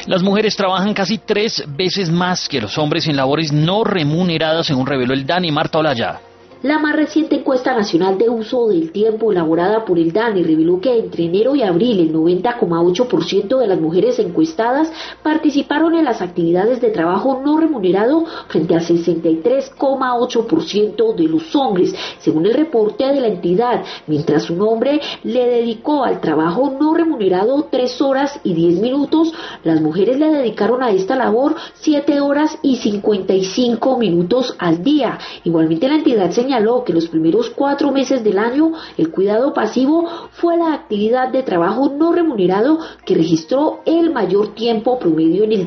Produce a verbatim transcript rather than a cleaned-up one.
Las mujeres trabajan casi tres veces más que los hombres en labores no remuneradas, según reveló el DANE. Marta Olaya. La más reciente encuesta nacional de uso del tiempo elaborada por el DANE reveló que entre enero y abril el noventa coma ocho por ciento de las mujeres encuestadas participaron en las actividades de trabajo no remunerado frente al sesenta y tres coma ocho por ciento de los hombres, según el reporte de la entidad, mientras un hombre le dedicó al trabajo no remunerado tres horas y diez minutos, las mujeres le dedicaron a esta labor siete horas y cincuenta y cinco minutos al día. Igualmente la entidad señaló Señaló que los primeros cuatro meses del año el cuidado pasivo fue la actividad de trabajo no remunerado que registró el mayor tiempo promedio en el